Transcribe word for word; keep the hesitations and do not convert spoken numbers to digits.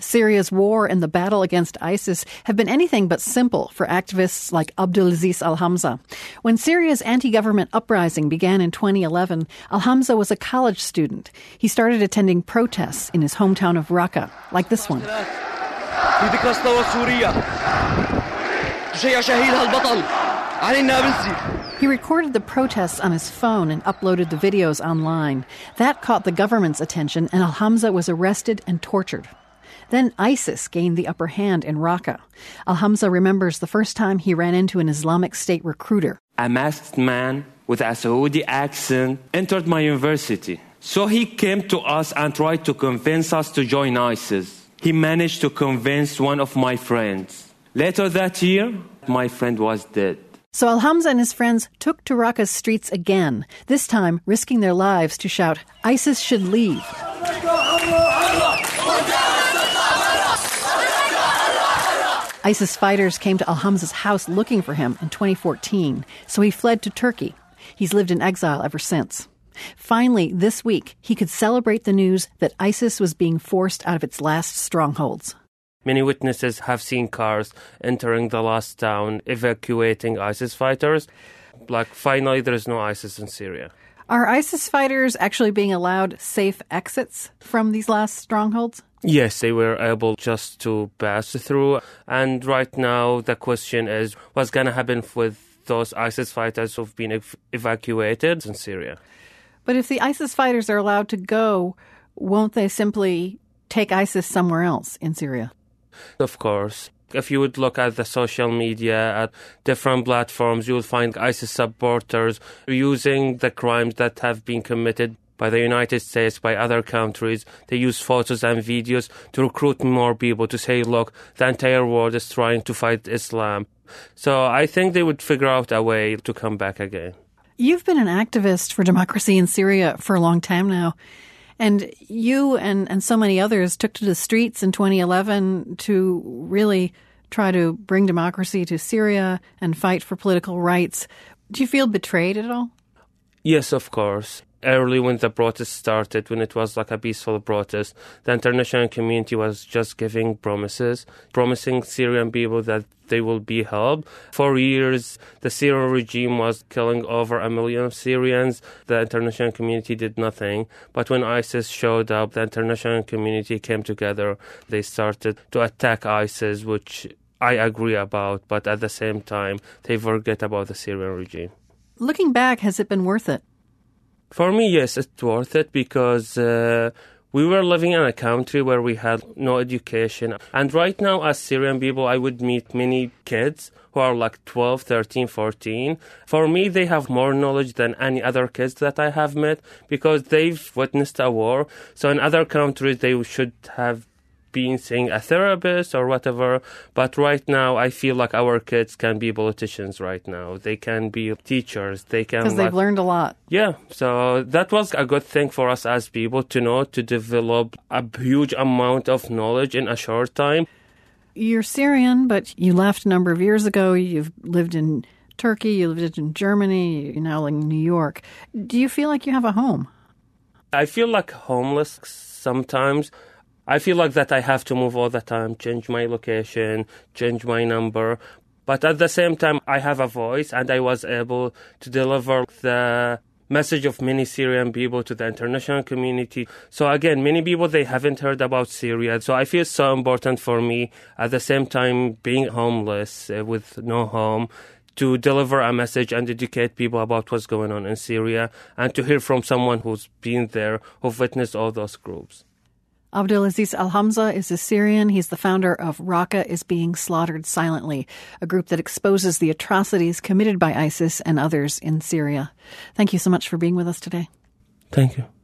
Syria's war and the battle against ISIS have been anything but simple for activists like Abdulaziz Al-Hamza. When Syria's anti-government uprising began in twenty eleven, Al-Hamza was a college student. He started attending protests in his hometown of Raqqa, like this one. He recorded the protests on his phone and uploaded the videos online. That caught the government's attention, and Al-Hamza was arrested and tortured. Then ISIS gained the upper hand in Raqqa. Al-Hamza remembers the first time he ran into an Islamic State recruiter. A masked man with a Saudi accent entered my university. So he came to us and tried to convince us to join ISIS. He managed to convince one of my friends. Later that year, my friend was dead. So Al-Hamza and his friends took to Raqqa's streets again, this time risking their lives to shout, ISIS should leave. ISIS fighters came to Al-Hamza's house looking for him in twenty fourteen, so he fled to Turkey. He's lived in exile ever since. Finally, this week, he could celebrate the news that ISIS was being forced out of its last strongholds. Many witnesses have seen cars entering the last town, evacuating ISIS fighters. Like, finally, there is no ISIS in Syria. Are ISIS fighters actually being allowed safe exits from these last strongholds? Yes, they were able just to pass through. And right now, the question is, what's going to happen with those ISIS fighters who've been ev- evacuated in Syria? But if the ISIS fighters are allowed to go, won't they simply take ISIS somewhere else in Syria? Of course. If you would look at the social media, at different platforms, you will find ISIS supporters using the crimes that have been committed by the United States, by other countries. They use photos and videos to recruit more people, to say, look, the entire world is trying to fight Islam. So I think they would figure out a way to come back again. You've been an activist for democracy in Syria for a long time now. And you and, and so many others took to the streets in twenty eleven to really try to bring democracy to Syria and fight for political rights. Do you feel betrayed at all? Yes, of course. Early when the protest started, when it was like a peaceful protest, the international community was just giving promises, promising Syrian people that they will be helped. For years, the Syrian regime was killing over a million of Syrians. The international community did nothing. But when ISIS showed up, the international community came together. They started to attack ISIS, which I agree about, but at the same time, they forget about the Syrian regime. Looking back, has it been worth it? For me, yes, it's worth it because uh, we were living in a country where we had no education. And right now, as Syrian people, I would meet many kids who are like twelve, thirteen, fourteen. For me, they have more knowledge than any other kids that I have met because they've witnessed a war. So in other countries, they should have been seeing a therapist or whatever. But right now, I feel like our kids can be politicians right now. They can be teachers. They can Because they've like, learned a lot. Yeah. So that was a good thing for us as people to know, to develop a huge amount of knowledge in a short time. You're Syrian, but you left a number of years ago. You've lived in Turkey. You lived in Germany. You're now in New York. Do you feel like you have a home? I feel like homeless sometimes. I feel like that I have to move all the time, change my location, change my number. But at the same time, I have a voice and I was able to deliver the message of many Syrian people to the international community. So again, many people, they haven't heard about Syria. So I feel it's so important for me, at the same time, being homeless uh, with no home, to deliver a message and educate people about what's going on in Syria and to hear from someone who's been there, who've witnessed all those groups. Abdulaziz Al-Hamza is a Syrian. He's the founder of Raqqa is Being Slaughtered Silently, a group that exposes the atrocities committed by ISIS and others in Syria. Thank you so much for being with us today. Thank you.